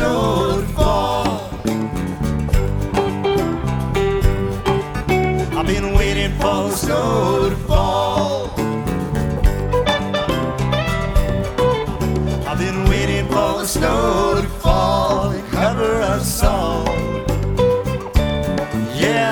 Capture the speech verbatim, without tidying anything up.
snow to fall. I've been waiting for the snow to fall. I've been waiting for the snow to fall and cover us all.